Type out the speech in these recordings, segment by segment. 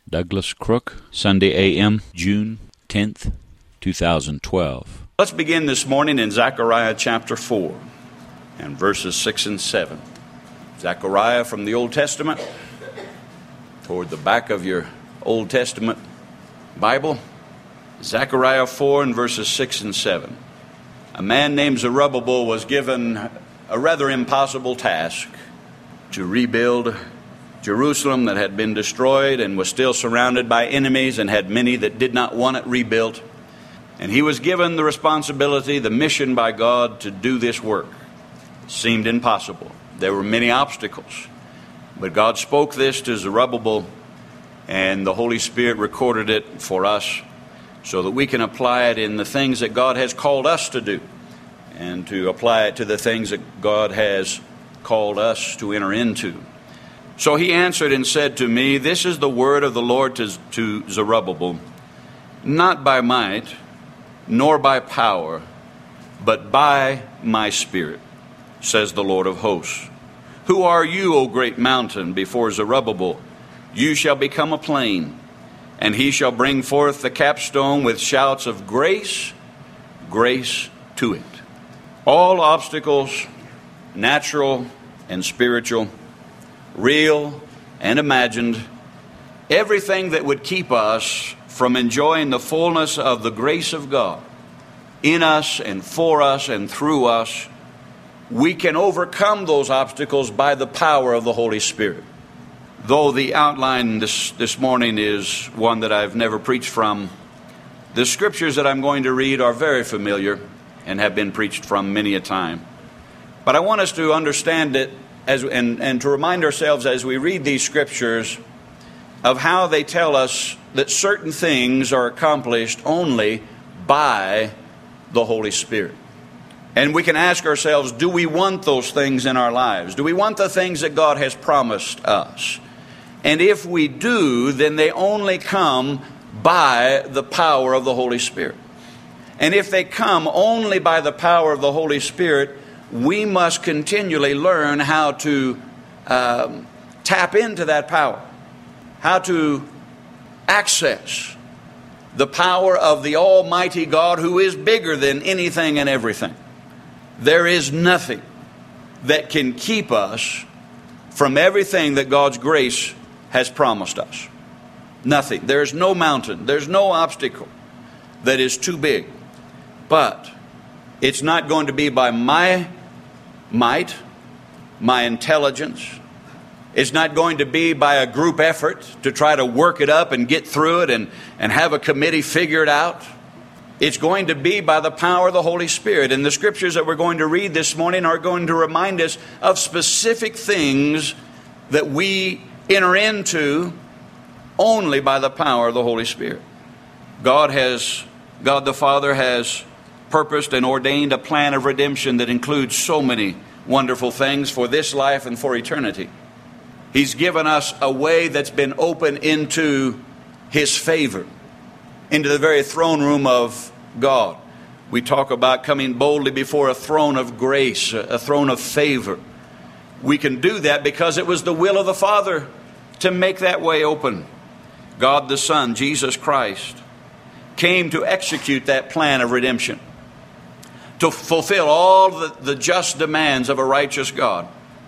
Douglas Crook, Sunday a.m., June 10th, 2012. Let's begin this morning in Zechariah chapter 4 and verses 6 and 7. Zechariah from the Old Testament, toward the back of your Old Testament Bible. Zechariah 4 and verses 6 and 7. A man named Zerubbabel was given a rather impossible task to rebuild Jerusalem that had been destroyed and was still surrounded by enemies and had many that did not want it rebuilt. And he was given the responsibility, the mission by God to do this work. It seemed impossible. There were many obstacles. But God spoke this to Zerubbabel, and the Holy Spirit recorded it for us so that we can apply it in the things that God has called us to do and to apply it to the things that God has called us to enter into. So he answered and said to me, "This is the word of the Lord to Zerubbabel, not by might, nor by power, but by my Spirit, says the Lord of hosts. Who are you, O great mountain, before Zerubbabel? You shall become a plain, and he shall bring forth the capstone with shouts of grace, grace to it." All obstacles, natural and spiritual, real and imagined, everything that would keep us from enjoying the fullness of the grace of God in us and for us and through us, we can overcome those obstacles by the power of the Holy Spirit. Though the outline this morning is one that I've never preached from, the scriptures that I'm going to read are very familiar and have been preached from many a time. But I want us to understand it and to remind ourselves as we read these scriptures of how they tell us that certain things are accomplished only by the Holy Spirit. And we can ask ourselves, do we want those things in our lives? Do we want the things that God has promised us? And if we do, then they only come by the power of the Holy Spirit. And if they come only by the power of the Holy Spirit, we must continually learn how to tap into that power, how to access the power of the Almighty God who is bigger than anything and everything. There is nothing that can keep us from everything that God's grace has promised us. Nothing. There's no mountain, there's no obstacle that is too big. But it's not going to be by my might, my intelligence. It's not going to be by a group effort to try to work it up and get through it and have a committee figure it out. It's going to be by the power of the Holy Spirit. And the scriptures that we're going to read this morning are going to remind us of specific things that we enter into only by the power of the Holy Spirit. God the Father has purposed and ordained a plan of redemption that includes so many wonderful things for this life and for eternity. He's given us a way that's been open into His favor, into the very throne room of God. We talk about coming boldly before a throne of grace, a throne of favor. We can do that because it was the will of the Father to make that way open. God the Son, Jesus Christ, came to execute that plan of redemption, to fulfill all the just demands of a righteous God.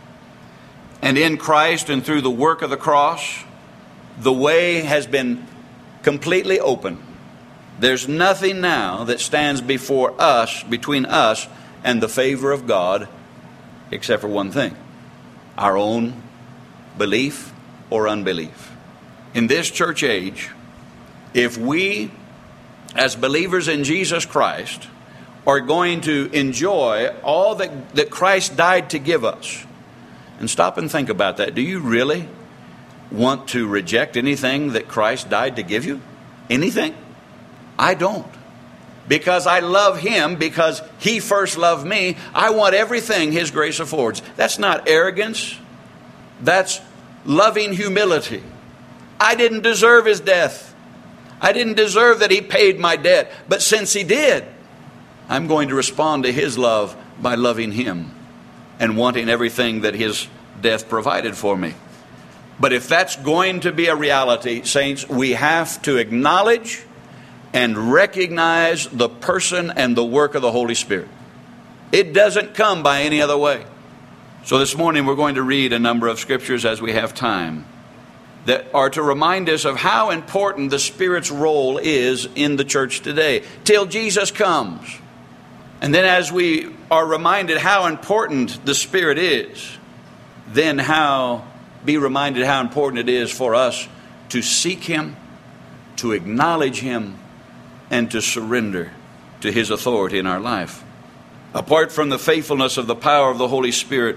And in Christ and through the work of the cross, the way has been completely open. There's nothing now that stands before us, between us and the favor of God, except for one thing: our own belief or unbelief. In this church age, if we, as believers in Jesus Christ, are going to enjoy all that Christ died to give us. And stop and think about that. Do you really want to reject anything that Christ died to give you? Anything? I don't. Because I love Him, because He first loved me, I want everything His grace affords. That's not arrogance. That's loving humility. I didn't deserve His death. I didn't deserve that He paid my debt. But since He did, I'm going to respond to His love by loving Him and wanting everything that His death provided for me. But if that's going to be a reality, saints, we have to acknowledge and recognize the person and the work of the Holy Spirit. It doesn't come by any other way. So this morning we're going to read a number of scriptures as we have time that are to remind us of how important the Spirit's role is in the church today, till Jesus comes. And then as we are reminded how important the Spirit is, then be reminded how important it is for us to seek Him, to acknowledge Him, and to surrender to His authority in our life. Apart from the faithfulness of the power of the Holy Spirit,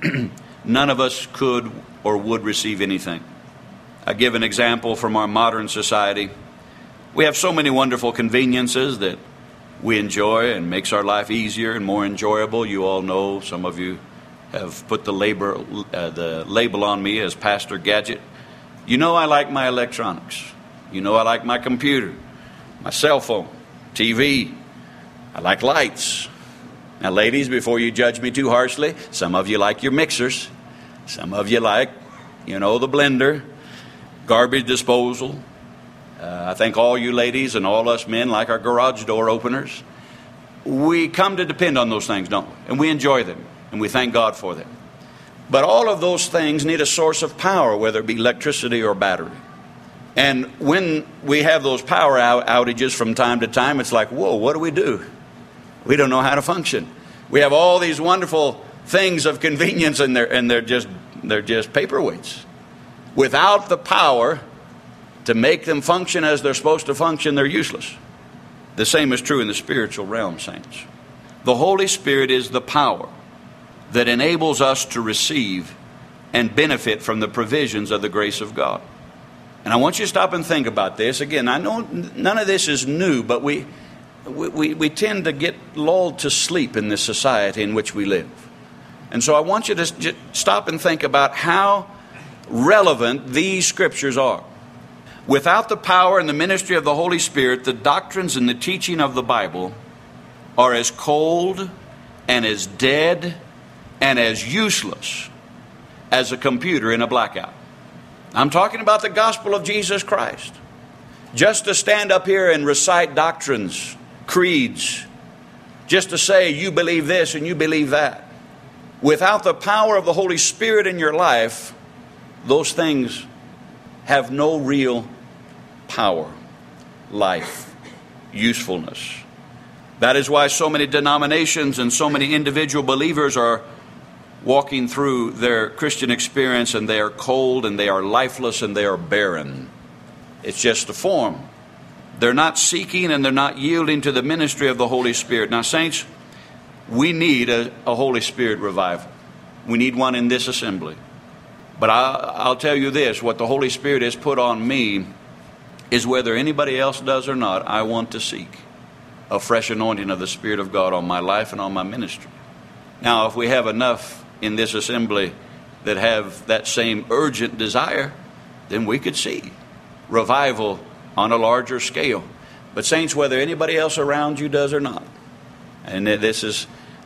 none of us could or would receive anything. I give an example from our modern society. We have so many wonderful conveniences that we enjoy and makes our life easier and more enjoyable. You all know, some of you have put the label on me as Pastor Gadget. You know I like my electronics. You know I like my computer, my cell phone, TV. I like lights. Now, ladies, before you judge me too harshly, some of you like your mixers. Some of you like, the blender, garbage disposal. I think all you ladies and all us men like our garage door openers. We come to depend on those things, don't we? And we enjoy them, and we thank God for them. But all of those things need a source of power, whether it be electricity or battery. And when we have those power outages from time to time, it's like, whoa, what do we do? We don't know how to function. We have all these wonderful things of convenience, and they're just paperweights. Without the power to make them function as they're supposed to function, they're useless. The same is true in the spiritual realm, saints. The Holy Spirit is the power that enables us to receive and benefit from the provisions of the grace of God. And I want you to stop and think about this. Again, I know none of this is new, but we tend to get lulled to sleep in this society in which we live. And so I want you to stop and think about how relevant these scriptures are. Without the power and the ministry of the Holy Spirit, the doctrines and the teaching of the Bible are as cold and as dead and as useless as a computer in a blackout. I'm talking about the gospel of Jesus Christ. Just to stand up here and recite doctrines, creeds, just to say you believe this and you believe that. Without the power of the Holy Spirit in your life, those things have no real power, life, usefulness. That is why so many denominations and so many individual believers are walking through their Christian experience, and they are cold and they are lifeless and they are barren. It's just a form. They're not seeking and they're not yielding to the ministry of the Holy Spirit. Now, saints, we need a Holy Spirit revival. We need one in this assembly. But I'll tell you this, what the Holy Spirit has put on me is, whether anybody else does or not, I want to seek a fresh anointing of the Spirit of God on my life and on my ministry. Now, if we have enough in this assembly that have that same urgent desire, then we could see revival on a larger scale. But saints, whether anybody else around you does or not, and this is,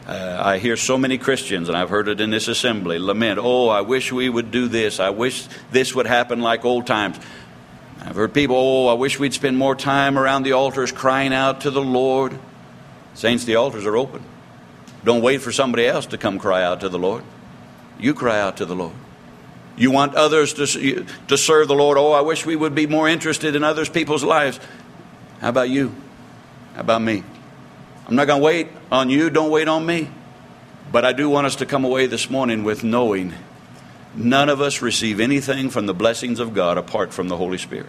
I hear so many Christians, and I've heard it in this assembly, lament, oh, I wish we would do this. I wish this would happen like old times. I've heard people, oh, I wish we'd spend more time around the altars crying out to the Lord. Saints, the altars are open. Don't wait for somebody else to come cry out to the Lord. You cry out to the Lord. You want others to serve the Lord. Oh, I wish we would be more interested in others people's lives. How about you? How about me? I'm not going to wait on you. Don't wait on me. But I do want us to come away this morning with knowing none of us receive anything from the blessings of God apart from the Holy Spirit.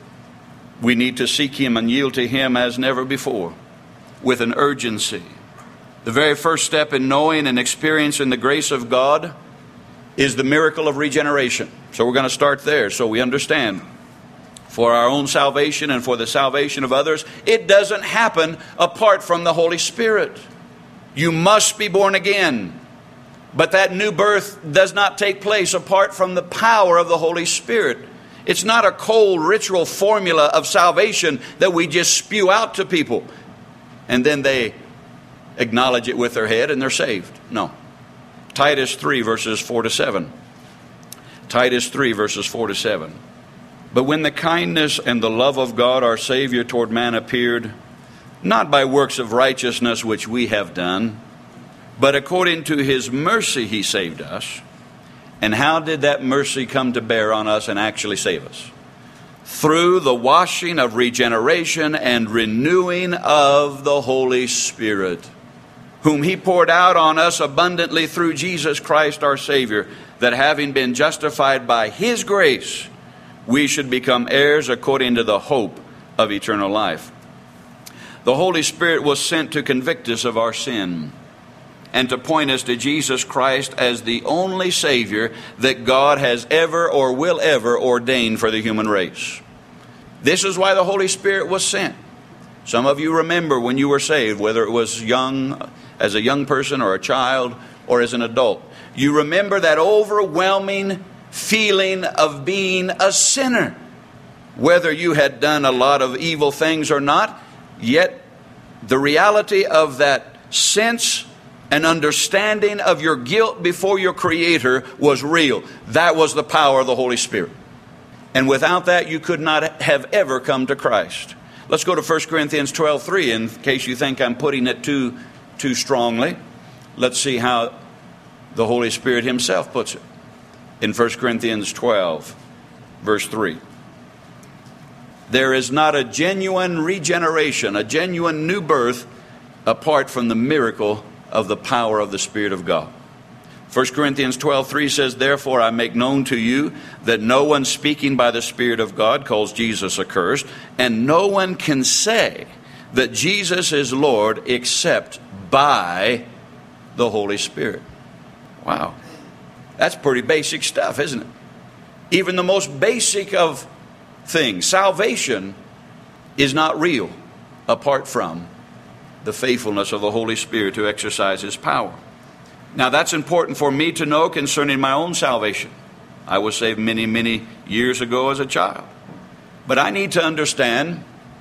We need to seek Him and yield to Him as never before, with an urgency. The very first step in knowing and experiencing the grace of God is the miracle of regeneration. So we're going to start there so we understand. For our own salvation and for the salvation of others, it doesn't happen apart from the Holy Spirit. You must be born again. But that new birth does not take place apart from the power of the Holy Spirit. It's not a cold ritual formula of salvation that we just spew out to people and then they acknowledge it with their head and they're saved. No. Titus 3 verses 4 to 7. Titus 3, verses 4 to 7. But when the kindness and the love of God our Savior toward man appeared, not by works of righteousness which we have done, but according to his mercy he saved us. And how did that mercy come to bear on us and actually save us? Through the washing of regeneration and renewing of the Holy Spirit, whom he poured out on us abundantly through Jesus Christ our Savior, that having been justified by his grace, we should become heirs according to the hope of eternal life. The Holy Spirit was sent to convict us of our sin and to point us to Jesus Christ as the only Savior that God has ever or will ever ordain for the human race. This is why the Holy Spirit was sent. Some of you remember when you were saved, whether it was young, as a young person or a child or as an adult. You remember that overwhelming feeling of being a sinner. Whether you had done a lot of evil things or not, yet the reality of that sense and understanding of your guilt before your Creator was real. That was the power of the Holy Spirit. And without that, you could not have ever come to Christ. Let's go to 1 Corinthians 12:3 in case you think I'm putting it too strongly. Let's see how the Holy Spirit himself puts it. In 1 Corinthians 12, verse 3. There is not a genuine regeneration, a genuine new birth, apart from the miracle of the power of the Spirit of God. 1 Corinthians 12:3 says, Therefore I make known to you that no one speaking by the Spirit of God calls Jesus accursed, and no one can say that Jesus is Lord except by the Holy Spirit. Wow. That's pretty basic stuff, isn't it? Even the most basic of things, salvation, is not real apart from the faithfulness of the Holy Spirit to exercise his power. Now that's important for me to know concerning my own salvation. I was saved many, many years ago as a child. But I need to understand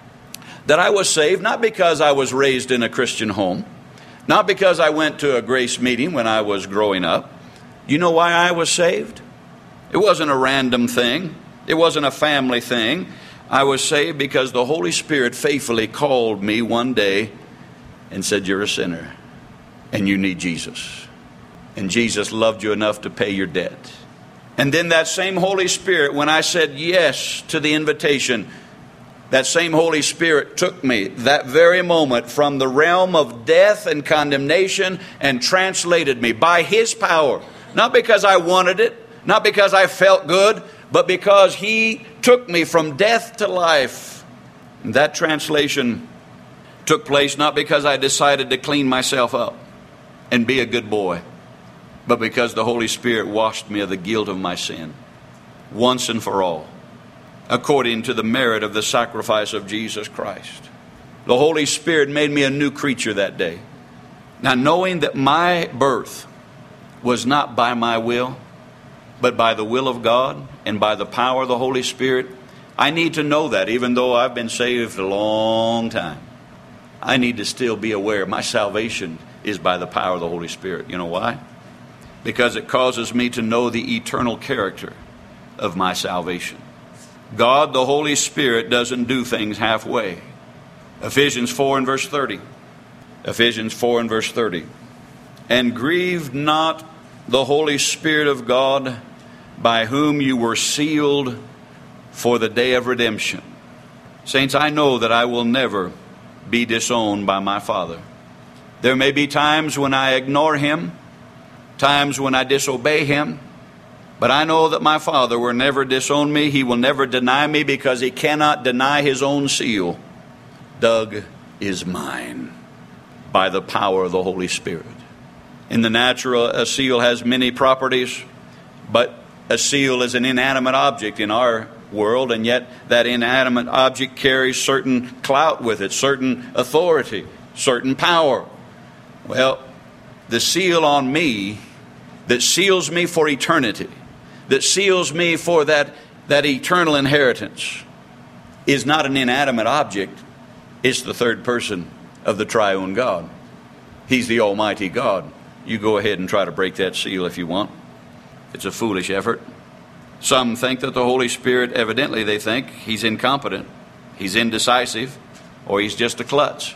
that I was saved not because I was raised in a Christian home, not because I went to a grace meeting when I was growing up. You know why I was saved? It wasn't a random thing. It wasn't a family thing. I was saved because the Holy Spirit faithfully called me one day and said, You're a sinner and you need Jesus. And Jesus loved you enough to pay your debt. And then that same Holy Spirit, when I said yes to the invitation, that same Holy Spirit took me that very moment from the realm of death and condemnation and translated me by his power. Not because I wanted it, not because I felt good, but because he took me from death to life. And that translation took place not because I decided to clean myself up and be a good boy, but because the Holy Spirit washed me of the guilt of my sin once and for all, according to the merit of the sacrifice of Jesus Christ. The Holy Spirit made me a new creature that day. Now, knowing that my birth was not by my will, but by the will of God and by the power of the Holy Spirit, I need to know that even though I've been saved a long time. I need to still be aware my salvation is by the power of the Holy Spirit. You know why? Because it causes me to know the eternal character of my salvation. God, the Holy Spirit, doesn't do things halfway. Ephesians 4 and verse 30. Ephesians 4 and verse 30. And grieve not the Holy Spirit of God, by whom you were sealed for the day of redemption. Saints, I know that I will never be disowned by my Father. There may be times when I ignore him, times when I disobey him, but I know that my Father will never disown me. He will never deny me because he cannot deny his own seal. Doug is mine by the power of the Holy Spirit. In the natural, a seal has many properties, but a seal is an inanimate object in our world, and yet that inanimate object carries certain clout with it, certain authority, certain power. Well, the seal on me that seals me for eternity, that seals me for that eternal inheritance, is not an inanimate object. It's the third person of the triune God. He's the Almighty God. You go ahead and try to break that seal if you want. It's a foolish effort. Some think that the Holy Spirit, evidently they think, he's incompetent, he's indecisive, or he's just a klutz.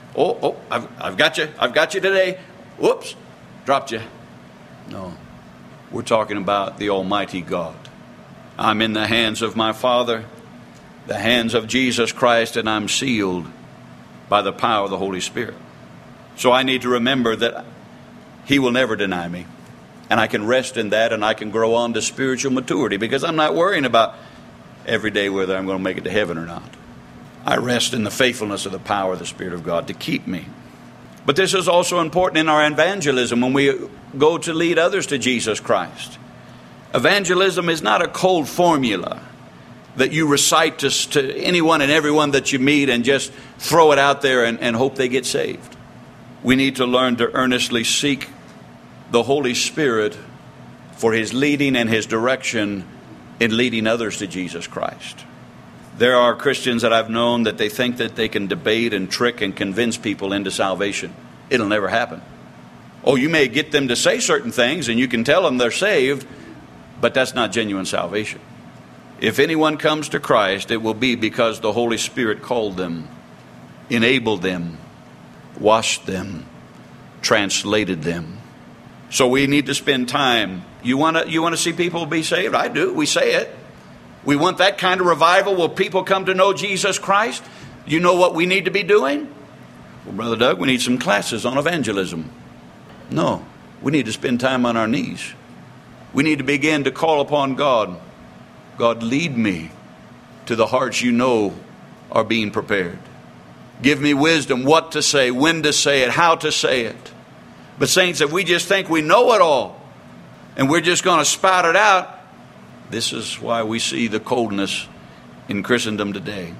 I've got you today. Whoops, dropped you. No, we're talking about the Almighty God. I'm in the hands of my Father, the hands of Jesus Christ, and I'm sealed by the power of the Holy Spirit. So I need to remember that He will never deny me. And I can rest in that, and I can grow on to spiritual maturity, because I'm not worrying about every day whether I'm going to make it to heaven or not. I rest in the faithfulness of the power of the Spirit of God to keep me. But this is also important in our evangelism when we go to lead others to Jesus Christ. Evangelism is not a cold formula that you recite to anyone and everyone that you meet and just throw it out there and hope they get saved. We need to learn to earnestly seek the Holy Spirit for His leading and His direction in leading others to Jesus Christ. There are Christians that I've known that they think that they can debate and trick and convince people into salvation. It'll never happen. Oh, you may get them to say certain things and you can tell them they're saved, but that's not genuine salvation. If anyone comes to Christ, it will be because the Holy Spirit called them, enabled them, washed them, translated them. So we need to spend time. You want to see people be saved? I do. We say it. We want that kind of revival. Will people come to know Jesus Christ? You know what we need to be doing? Well, Brother Doug, we need some classes on evangelism. No, we need to spend time on our knees. We need to begin to call upon God. God, lead me to the hearts you know are being prepared. Give me wisdom what to say, when to say it, how to say it. But saints, if we just think we know it all and we're just going to spout it out, this is why we see the coldness in Christendom today.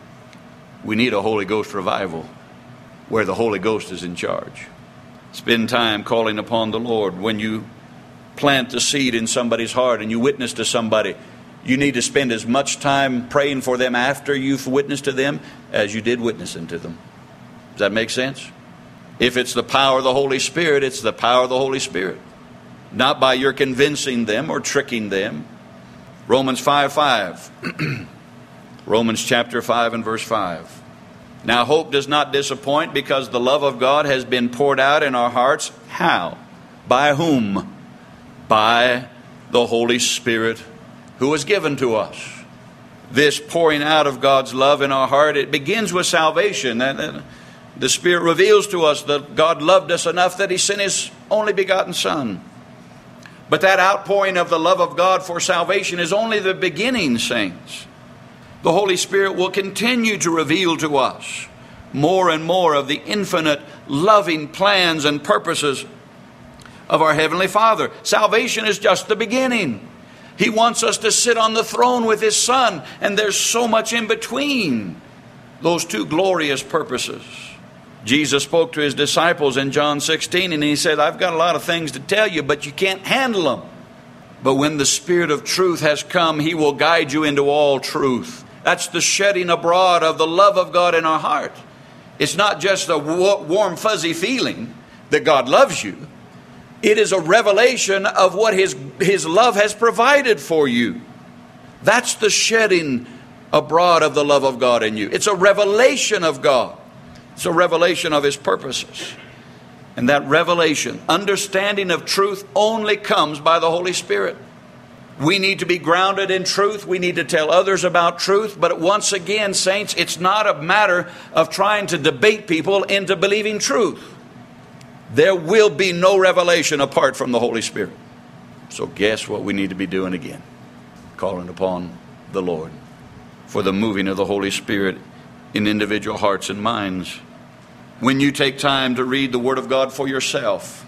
We need a Holy Ghost revival where the Holy Ghost is in charge. Spend time calling upon the Lord. When you plant the seed in somebody's heart and you witness to somebody, you need to spend as much time praying for them after you've witnessed to them as you did witnessing to them. Does that make sense? If it's the power of the Holy Spirit, it's the power of the Holy Spirit. Not by your convincing them or tricking them. Romans 5:5. Romans chapter 5 and verse 5. Now hope does not disappoint, because the love of God has been poured out in our hearts. How? By whom? By the Holy Spirit who was given to us. This pouring out of God's love in our heart, it begins with salvation. The Spirit reveals to us that God loved us enough that He sent His only begotten Son. But that outpouring of the love of God for salvation is only the beginning, saints. The Holy Spirit will continue to reveal to us more and more of the infinite loving plans and purposes of our Heavenly Father. Salvation is just the beginning. He wants us to sit on the throne with His Son, and there's so much in between those two glorious purposes. Jesus spoke to His disciples in John 16, and He said, I've got a lot of things to tell you, but you can't handle them. But when the Spirit of truth has come, He will guide you into all truth. That's the shedding abroad of the love of God in our heart. It's not just a warm, fuzzy feeling that God loves you. It is a revelation of what His love has provided for you. That's the shedding abroad of the love of God in you. It's a revelation of God. It's a revelation of His purposes. And that revelation, understanding of truth, only comes by the Holy Spirit. We need to be grounded in truth. We need to tell others about truth. But once again, saints, it's not a matter of trying to debate people into believing truth. There will be no revelation apart from the Holy Spirit. So guess what we need to be doing again? Calling upon the Lord for the moving of the Holy Spirit in individual hearts and minds. When you take time to read the Word of God for yourself,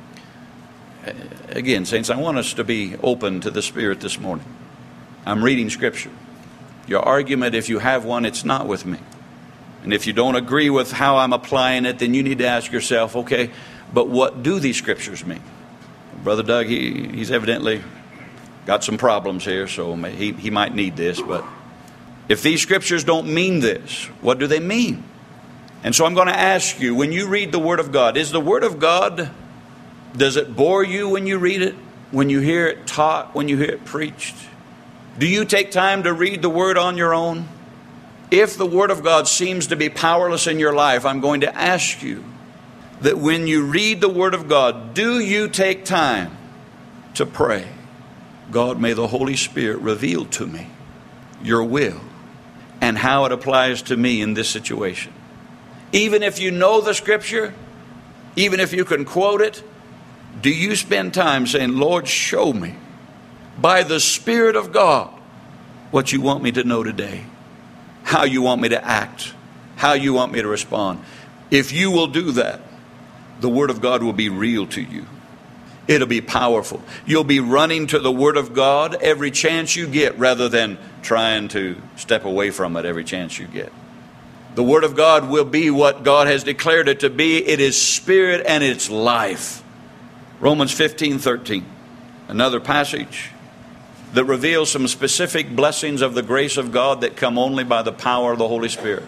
again, saints, I want us to be open to the Spirit this morning. I'm reading Scripture. Your argument, if you have one, it's not with me. And if you don't agree with how I'm applying it, then you need to ask yourself, okay, but what do these Scriptures mean? Brother Doug, he's evidently got some problems here, so he might need this, but if these Scriptures don't mean this, what do they mean? And so I'm going to ask you, when you read the Word of God, is the Word of God, does it bore you when you read it? When you hear it taught, when you hear it preached? Do you take time to read the Word on your own? If the Word of God seems to be powerless in your life, I'm going to ask you that when you read the Word of God, do you take time to pray? God, may the Holy Spirit reveal to me your will and how it applies to me in this situation. Even if you know the Scripture, even if you can quote it, do you spend time saying, Lord, show me by the Spirit of God what you want me to know today, how you want me to act, how you want me to respond? If you will do that, the Word of God will be real to you. It'll be powerful. You'll be running to the Word of God every chance you get rather than trying to step away from it every chance you get. The Word of God will be what God has declared it to be. It is spirit and it's life. Romans 15:13, another passage that reveals some specific blessings of the grace of God that come only by the power of the Holy Spirit.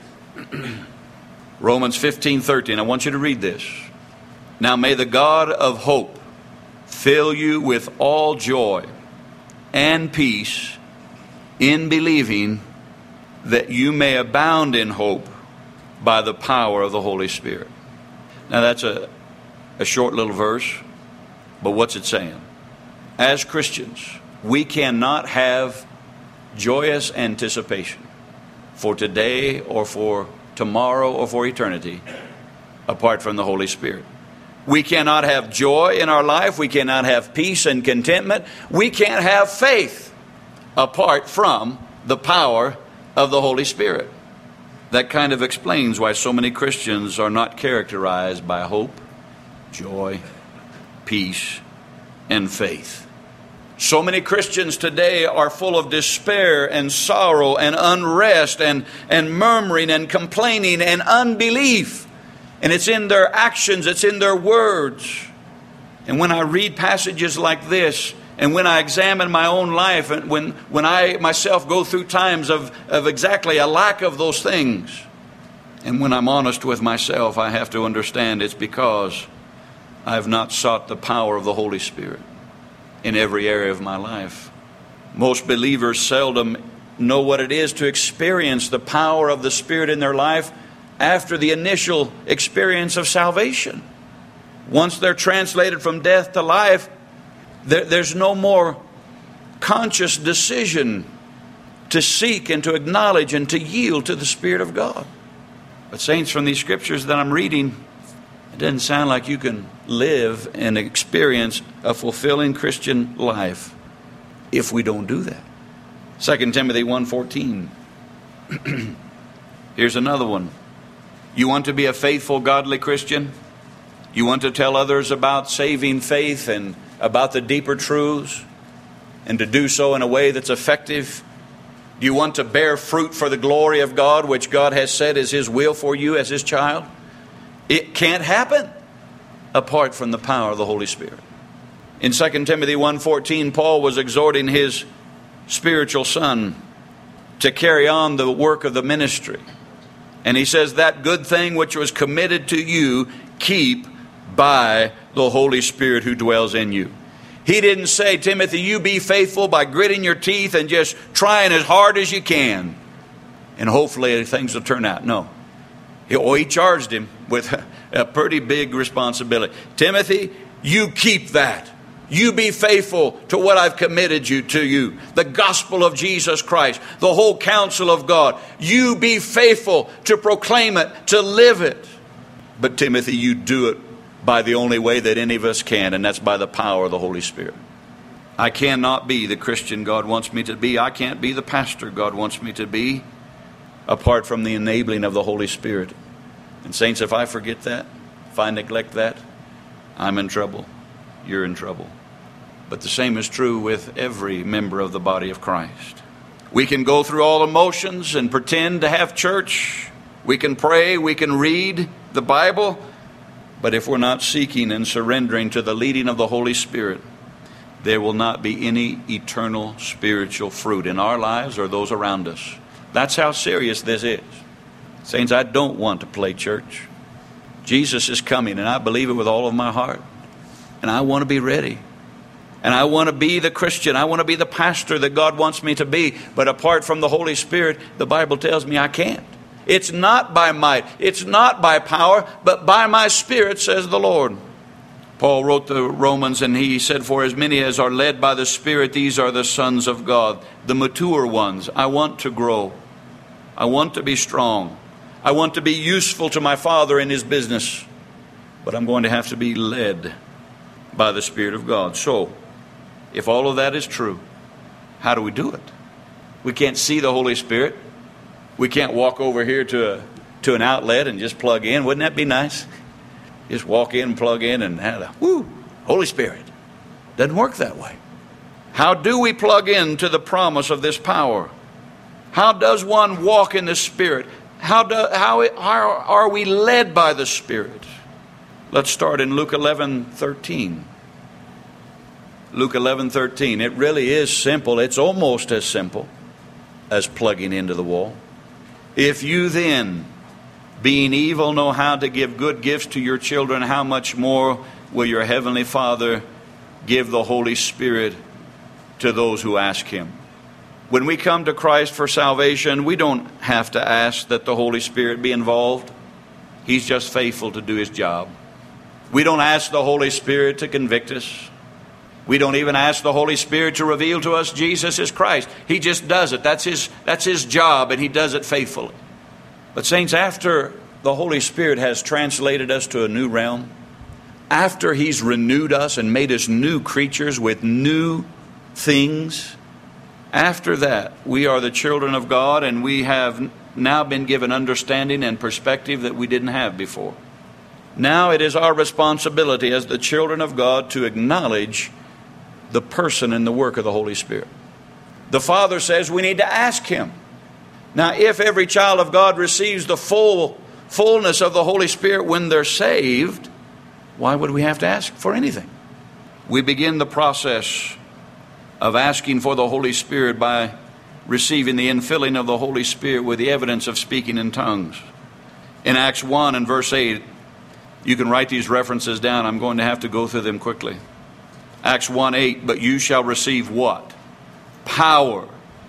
Romans 15:13, I want you to read this. Now may the God of hope fill you with all joy and peace in believing, that you may abound in hope by the power of the Holy Spirit. Now that's a short little verse, but what's it saying? As Christians, we cannot have joyous anticipation for today or for tomorrow or for eternity apart from the Holy Spirit. We cannot have joy in our life. We cannot have peace and contentment. We can't have faith apart from the power of the Holy Spirit. That kind of explains why so many Christians are not characterized by hope, joy, peace, and faith. So many Christians today are full of despair and sorrow and unrest and murmuring and complaining and unbelief. And it's in their actions, it's in their words. And when I read passages like this, and when I examine my own life, and when I myself go through times of exactly a lack of those things, and when I'm honest with myself, I have to understand it's because I have not sought the power of the Holy Spirit in every area of my life. Most believers seldom know what it is to experience the power of the Spirit in their life after the initial experience of salvation. Once they're translated from death to life, there's no more conscious decision to seek and to acknowledge and to yield to the Spirit of God. But saints, from these scriptures that I'm reading, it doesn't sound like you can live and experience a fulfilling Christian life if we don't do that. 2 Timothy 1:14. Here's another one. You want to be a faithful, godly Christian? You want to tell others about saving faith and about the deeper truths, and to do so in a way that's effective? Do you want to bear fruit for the glory of God, which God has said is His will for you as His child? It can't happen apart from the power of the Holy Spirit. In 2 Timothy 1:14, Paul was exhorting his spiritual son to carry on the work of the ministry. And he says, that good thing which was committed to you, keep by the Holy Spirit who dwells in you. He didn't say, Timothy, you be faithful by gritting your teeth and just trying as hard as you can, and hopefully things will turn out. No. He charged him with a pretty big responsibility. Timothy, you keep that. You be faithful to what I've committed you to you. The gospel of Jesus Christ, the whole counsel of God. You be faithful to proclaim it, to live it. But Timothy, you do it by the only way that any of us can, and that's by the power of the Holy Spirit. I cannot be the Christian God wants me to be. I can't be the pastor God wants me to be apart from the enabling of the Holy Spirit. And saints, if I forget that, if I neglect that, I'm in trouble. You're in trouble. But the same is true with every member of the body of Christ. We can go through all the motions and pretend to have church. We can pray, we can read the Bible. But if we're not seeking and surrendering to the leading of the Holy Spirit, there will not be any eternal spiritual fruit in our lives or those around us. That's how serious this is. Saints, I don't want to play church. Jesus is coming, and I believe it with all of my heart. And I want to be ready. And I want to be the Christian. I want to be the pastor that God wants me to be. But apart from the Holy Spirit, the Bible tells me I can't. It's not by might. It's not by power, but by my Spirit, says the Lord. Paul wrote to Romans and he said, for as many as are led by the Spirit, these are the sons of God, the mature ones. I want to grow. I want to be strong. I want to be useful to my Father in His business. But I'm going to have to be led by the Spirit of God. So, if all of that is true, how do we do it? We can't see the Holy Spirit. We can't walk over here to an outlet and just plug in. Wouldn't that be nice? Just walk in, plug in, and have a, Holy Spirit. Doesn't work that way. How do we plug in to the promise of this power? How does one walk in the Spirit? How are we led by the Spirit? Let's start in Luke 11:13. Luke 11:13. It really is simple. It's almost as simple as plugging into the wall. If you then, being evil, know how to give good gifts to your children, how much more will your heavenly Father give the Holy Spirit to those who ask Him? When we come to Christ for salvation, we don't have to ask that the Holy Spirit be involved. He's just faithful to do His job. We don't ask the Holy Spirit to convict us. We don't even ask the Holy Spirit to reveal to us Jesus is Christ. He just does it. That's His job, and He does it faithfully. But saints, after the Holy Spirit has translated us to a new realm, after He's renewed us and made us new creatures with new things, after that, we are the children of God, and we have now been given understanding and perspective that we didn't have before. Now it is our responsibility as the children of God to acknowledge the person and the work of the Holy Spirit. The Father says we need to ask Him. Now, if every child of God receives the fullness of the Holy Spirit when they're saved, why would we have to ask for anything? We begin the process of asking for the Holy Spirit by receiving the infilling of the Holy Spirit with the evidence of speaking in tongues. In Acts 1 and verse 8, you can write these references down. I'm going to have to go through them quickly. Acts 1:8, but you shall receive what? Power.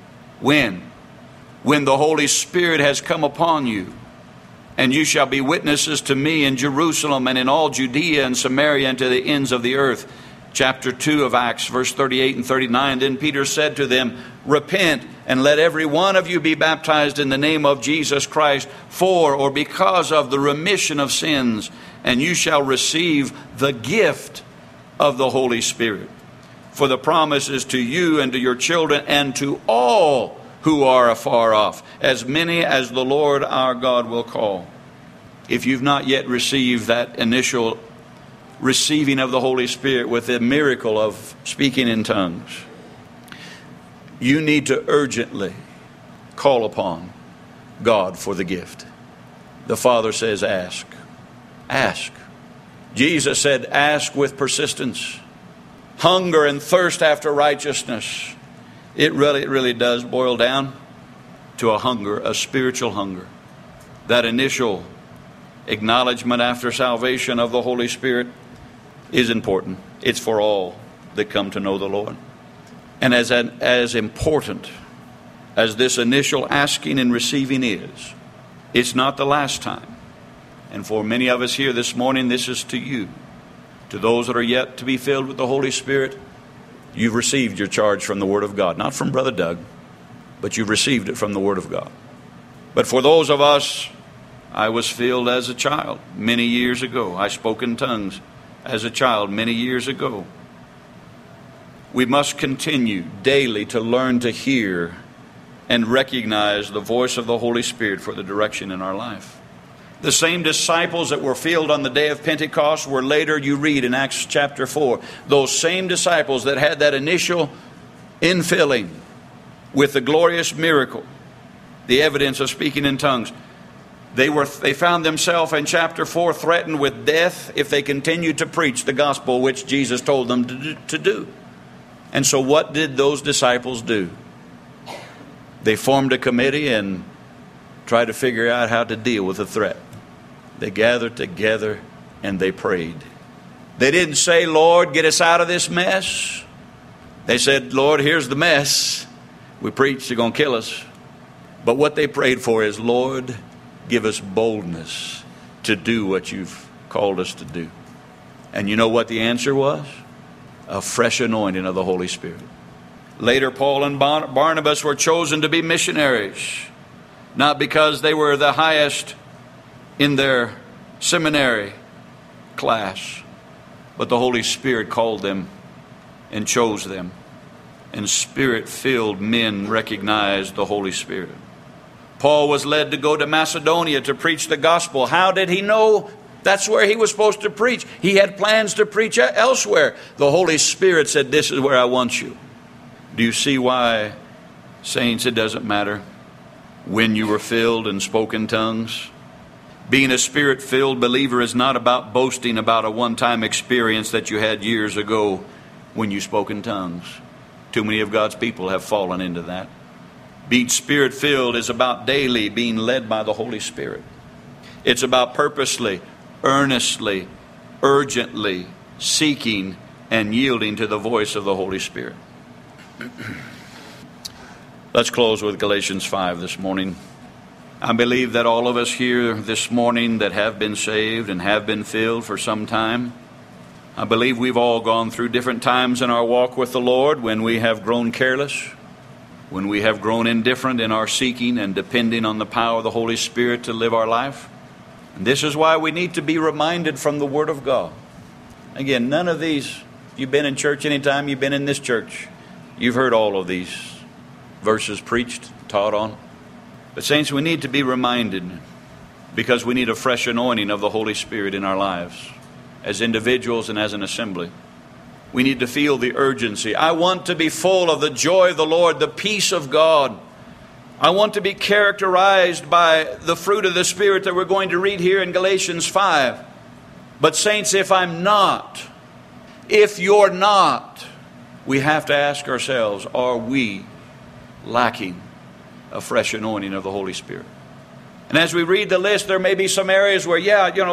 When? When the Holy Spirit has come upon you. And you shall be witnesses to me in Jerusalem and in all Judea and Samaria and to the ends of the earth. Chapter 2 of Acts, verse 38 and 39. Then Peter said to them, repent and let every one of you be baptized in the name of Jesus Christ for or because of the remission of sins, and you shall receive the gift of the Holy Spirit. For the promise is to you and to your children and to all who are afar off, as many as the Lord our God will call. If you've not yet received that initial receiving of the Holy Spirit with the miracle of speaking in tongues, you need to urgently call upon God for the gift. The Father says, ask. Ask. Jesus said, ask with persistence. Hunger and thirst after righteousness. It really does boil down to a hunger, a spiritual hunger. That initial acknowledgement after salvation of the Holy Spirit is important. It's for all that come to know the Lord. And as important as this initial asking and receiving is, it's not the last time. And for many of us here this morning, this is to you. To those that are yet to be filled with the Holy Spirit, you've received your charge from the Word of God. Not from Brother Doug, but you've received it from the Word of God. But for those of us, I was filled as a child many years ago. I spoke in tongues as a child many years ago. We must continue daily to learn to hear and recognize the voice of the Holy Spirit for the direction in our life. The same disciples that were filled on the day of Pentecost were later, you read in Acts chapter 4, those same disciples that had that initial infilling with the glorious miracle, the evidence of speaking in tongues. They found themselves in chapter 4 threatened with death if they continued to preach the gospel which Jesus told them to do. And so what did those disciples do? They formed a committee and tried to figure out how to deal with the threat. They gathered together and they prayed. They didn't say, Lord, get us out of this mess. They said, Lord, here's the mess. We preached, they're going to kill us. But what they prayed for is, Lord, give us boldness to do what you've called us to do. And you know what the answer was? A fresh anointing of the Holy Spirit. Later, Paul and Barnabas were chosen to be missionaries, not because they were the highest in their seminary class, but the Holy Spirit called them and chose them. And Spirit-filled men recognized the Holy Spirit. Paul was led to go to Macedonia to preach the gospel. How did he know that's where he was supposed to preach? He had plans to preach elsewhere. The Holy Spirit said, this is where I want you. Do you see why, saints, it doesn't matter when you were filled and spoke in tongues? Being a Spirit-filled believer is not about boasting about a one-time experience that you had years ago when you spoke in tongues. Too many of God's people have fallen into that. Being Spirit-filled is about daily being led by the Holy Spirit. It's about purposely, earnestly, urgently seeking and yielding to the voice of the Holy Spirit. Let's close with Galatians 5 this morning. I believe that all of us here this morning that have been saved and have been filled for some time, I believe we've all gone through different times in our walk with the Lord when we have grown careless, when we have grown indifferent in our seeking and depending on the power of the Holy Spirit to live our life. And this is why we need to be reminded from the Word of God. Again, none of these, you've been in church anytime you've been in this church, you've heard all of these verses preached, taught on. But saints, we need to be reminded because we need a fresh anointing of the Holy Spirit in our lives as individuals and as an assembly. We need to feel the urgency. I want to be full of the joy of the Lord, the peace of God. I want to be characterized by the fruit of the Spirit that we're going to read here in Galatians 5. But saints, if I'm not, if you're not, we have to ask ourselves, are we lacking a fresh anointing of the Holy Spirit? And as we read the list, there may be some areas where,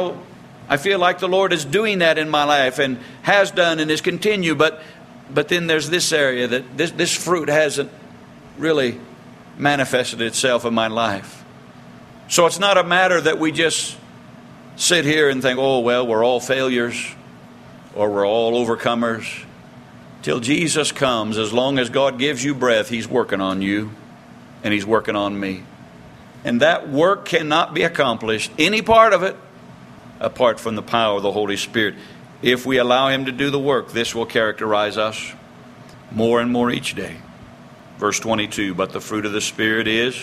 I feel like the Lord is doing that in my life and has done and is continue. But then there's this area that this fruit hasn't really manifested itself in my life. So it's not a matter that we just sit here and think, oh, well, we're all failures or we're all overcomers. Till Jesus comes, as long as God gives you breath, He's working on you and He's working on me. And that work cannot be accomplished, any part of it, apart from the power of the Holy Spirit. If we allow Him to do the work, this will characterize us more and more each day. Verse 22, but the fruit of the Spirit is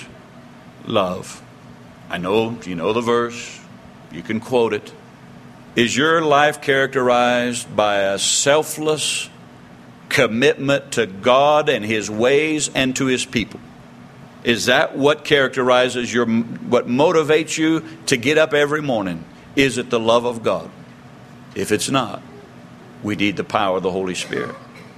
love. I know, you know the verse. You can quote it. Is your life characterized by a selfless commitment to God and His ways and to His people? Is that what characterizes what motivates you to get up every morning? Is it the love of God? If it's not, we need the power of the Holy Spirit.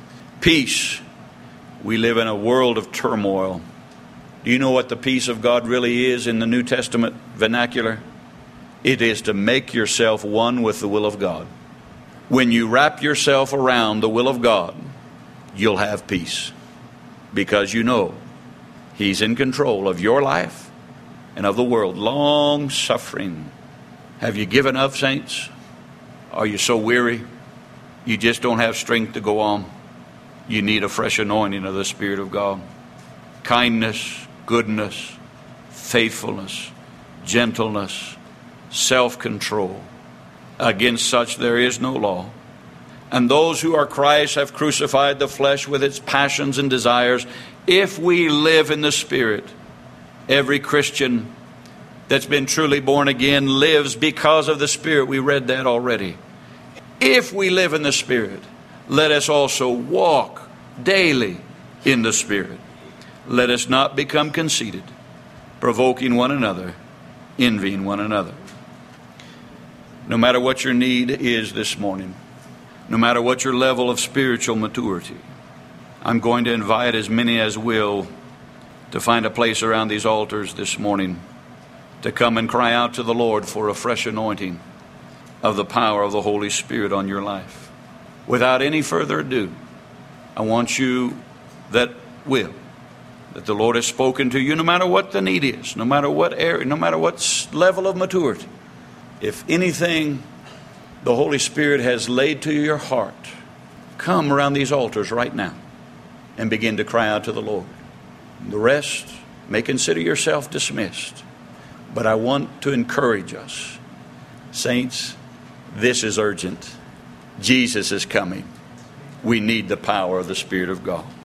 Peace. We live in a world of turmoil. Do you know what the peace of God really is in the New Testament vernacular? It is to make yourself one with the will of God. When you wrap yourself around the will of God, you'll have peace. Because you know He's in control of your life and of the world. Long suffering. Have you given up, saints? Are you so weary? You just don't have strength to go on. You need a fresh anointing of the Spirit of God. Kindness, goodness, faithfulness, gentleness, self-control. Against such there is no law. And those who are Christ have crucified the flesh with its passions and desires. If we live in the Spirit, every Christian that's been truly born again lives because of the Spirit. We read that already. If we live in the Spirit, let us also walk daily in the Spirit. Let us not become conceited, provoking one another, envying one another. No matter what your need is this morning, no matter what your level of spiritual maturity, I'm going to invite as many as will to find a place around these altars this morning to come and cry out to the Lord for a fresh anointing of the power of the Holy Spirit on your life. Without any further ado, I want you that will, that the Lord has spoken to you, no matter what the need is, no matter what area, no matter what level of maturity. If anything the Holy Spirit has laid to your heart, come around these altars right now and begin to cry out to the Lord. The rest may consider yourself dismissed. But I want to encourage us. Saints, this is urgent. Jesus is coming. We need the power of the Spirit of God.